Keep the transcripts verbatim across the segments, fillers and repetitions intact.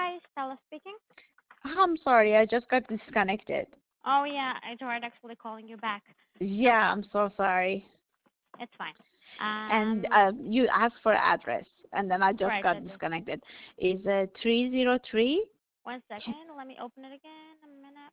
Hi, Stella speaking. I'm sorry, I just got disconnected. Oh yeah, I tried actually calling you back. Yeah, Okay, I'm so sorry. it's fine. And Um, uh, you asked for address, and then I just right, I got do. disconnected. Is uh, three zero three One second, let me open it again. A minute.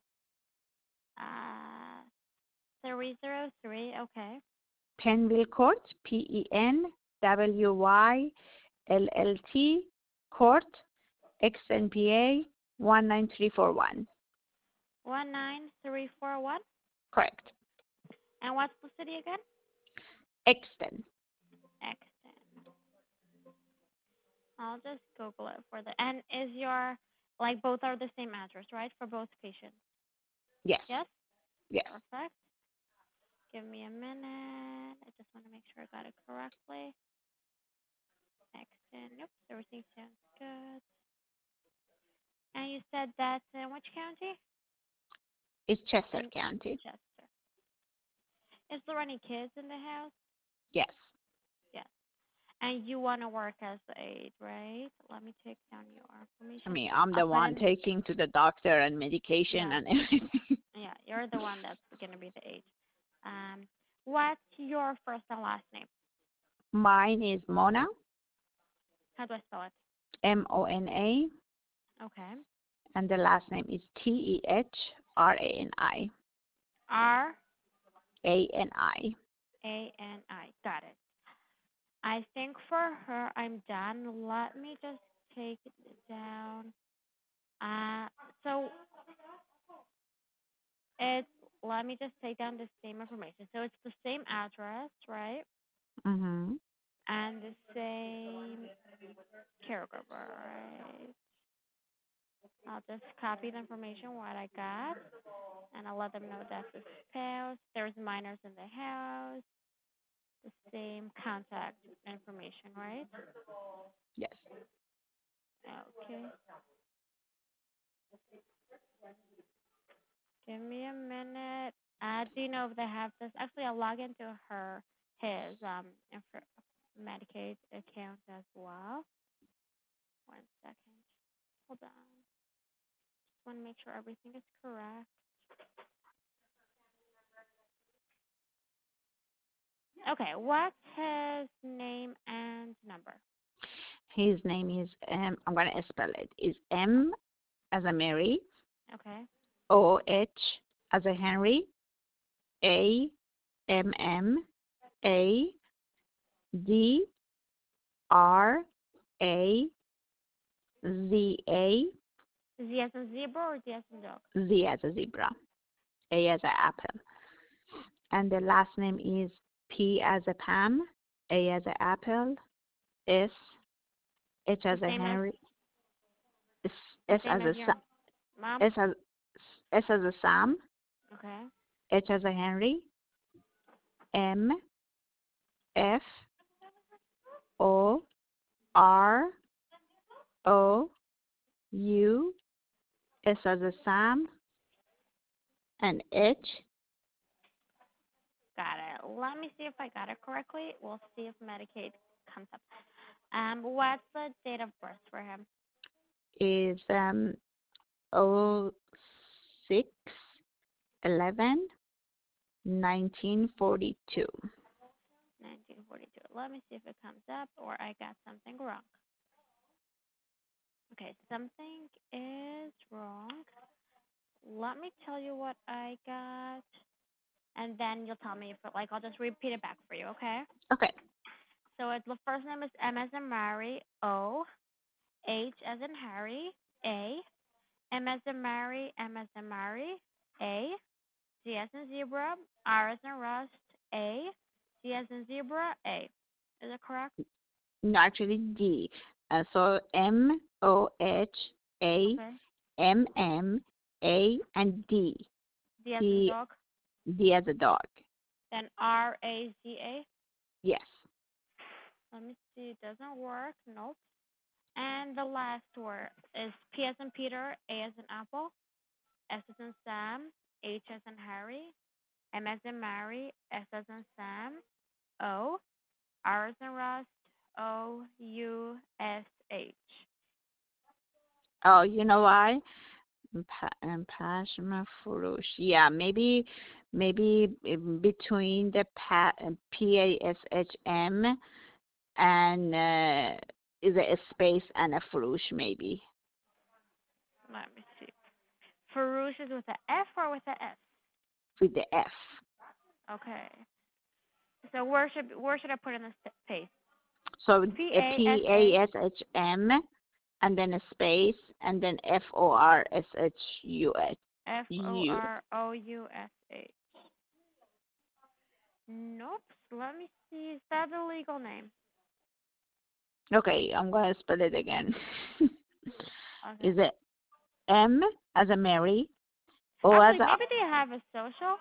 Uh, three zero three. Okay. Penville Court, P E N W Y L L T Court, X N P A one nine three four one. One nine three four one. Correct. And what's the city again? Exton. Exton. I'll just Google it for the. And is your like both are the same address, right, for both patients? Yes. Yes. Yes. Perfect. Give me a minute. I just want to make sure I got it correctly. Exton. Nope, everything sounds good. And you said that's in which county? It's Chester In County. Chester. Is there any kids in the house? Yes. Yes. And you want to work as the aide, right? Let me take down your I information. mean, I'm I'll the put one in. taking to the doctor and medication Yeah, and everything. yeah. You're the one that's gonna be the aide. Um, what's your first and last name? Mine is Mona, How do I spell it? M O N A, Okay. and the last name is T E H R A N I. R A N I. A N I. Got it. I think for her, I'm done. Let me just take it down. Uh, so it's, let me just take down the same information. So it's the same address, right? Mm-hmm. And the same caregiver, right? I'll just copy the information what I got, and I'll let them know that's the spouse. There's minors in the house. The same contact information, right? Yes. Okay. Give me a minute. Uh, do you know if they have this? Actually, I'll log into her, his um, inf- Medicaid account as well. One second. Hold on. Just want to make sure everything is correct. Okay, what's his name and number? His name is um I'm gonna spell it. Is M as a Mary, Okay. O H as a Henry, A M M A D R A Z A, Z as in zebra or Z as in dog? Z as a zebra, A as a apple. And the last name is P as a Pam, A as a apple, S, H The as a same as Henry, S, the S same as as a your Sa- mom. S as S as a Sam, Okay. H as a Henry, M F O R O U, S as a Sam, and H. Got it. Let me see if I got it correctly. We'll see if Medicaid comes up. Um, what's the date of birth for him? Is um O six eleven nineteen forty two. nineteen forty-two. Let me see if it comes up or I got something wrong. Okay, something is wrong. Let me tell you what I got, and then you'll tell me if it, like I'll just repeat it back for you, okay? Okay. So it's the first name is M as in Mary, O, H as in Harry, A, M as in Mary, M as in Mary, A, Z as in zebra, R as in rust, A, Z as in zebra, A. Is it correct? No, actually D. Uh, so M O H A Okay. M M A and D. D as in D dog. D as a dog. Then R A Z A. Yes. Let me see. It doesn't work. Nope. And the last word is P as in Peter, A as in apple, S as in Sam, H as in Harry, M as in Mary, S as in Sam, O, R as in Rust, O U S H. Oh, you know why? Pa- um, Pashma Furush. Yeah, maybe maybe in between the pa- uh, P A S H M and uh, is it a space and a Furush maybe Let me see. Farouche is with a F or with a S? with the F. Okay. So where should where should I put in the space? So P a A S P A H S H M and then a space and then F O R S H U S F O U. R O U S H. Nope. Let me see. Is that the legal name? Okay, I'm gonna spell it again. Okay. Is it M as a Mary, O as Actually, a maybe they have a social.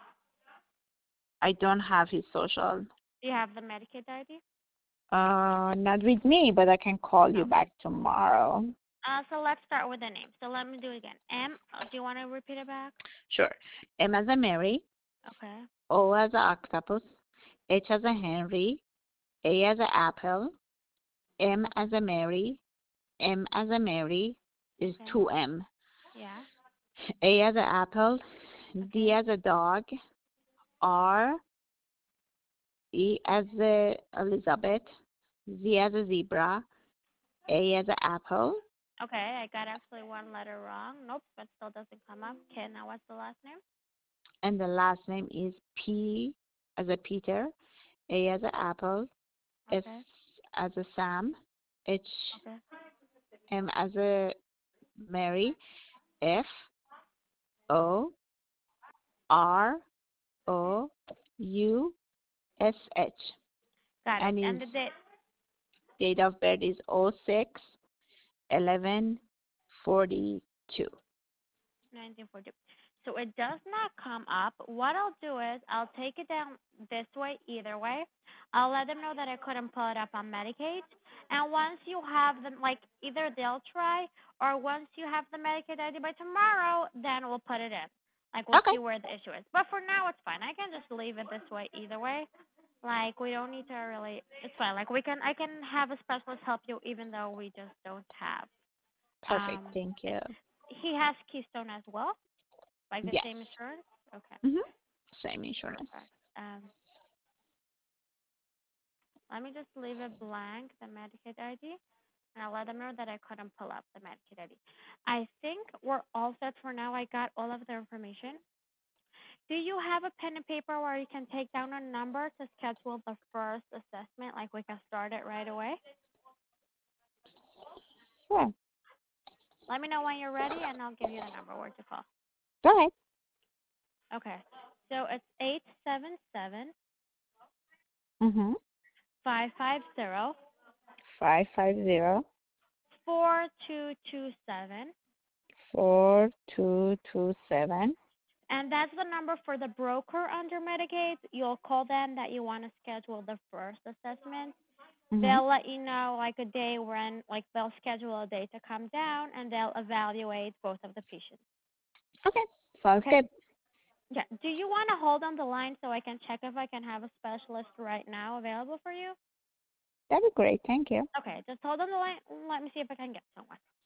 I don't have his social. Do you have the Medicaid I D? Uh, not with me, but I can call you Okay. back tomorrow. Uh, so let's start with the name. So let me do it again. M. Uh, do you want to repeat it back? Sure. M as a Mary, Okay. O as a octopus, H as a Henry, A as a apple, M as a Mary, M as a Mary is Okay. two M. Yeah. A as a apple, D Okay. as a dog, R, E as a Elizabeth, Z as a zebra, A as a apple, Okay. I got actually one letter wrong. Nope, but still doesn't come up. Okay. Now what's the last name? and the last name is P as a Peter, A as a apple, S Okay. as a Sam, H, Okay. M as a Mary, F, O, R, O, U, S, H. Got it. And And his the date. date of birth is oh six eleven forty-two. nineteen forty. So it does not come up. What I'll do is I'll take it down this way either way. I'll let them know that I couldn't pull it up on Medicaid. And once you have them, like either they'll try or once you have the Medicaid I D by tomorrow, then we'll put it in. Like we'll Okay, see where the issue is. But for now, it's fine. I can just leave it this way either way. Like we don't need to really. It's fine. Like we can. I can have a specialist help you even though we just don't have. perfect. Um, Thank you. he has Keystone as well. Like the Yes. same insurance? Okay, Mm-hmm. Same insurance. perfect. Um, let me just leave it blank, the Medicaid I D, and I'll let them know that I couldn't pull up the Medicaid I D. I think we're all set for now. I got all of the information. Do you have a pen and paper where you can take down a number to schedule the first assessment? Like we can start it right away? Sure. Let me know when you're ready, and I'll give you the number where to call. Go ahead. Okay, so it's eight seven seven Mm-hmm. five five zero Five five zero four two two seven. four two two seven. And that's the number for the broker under Medicaid. You'll call them that you want to schedule the first assessment. Mm-hmm. They'll let you know like a day when, like they'll schedule a day to come down and they'll evaluate both of the patients. Okay. Sounds Okay. good. Yeah. Do you want to hold on the line so I can check if I can have a specialist right now available for you? That'd be great. Thank you. Okay. Just hold on the line. Let me see if I can get someone.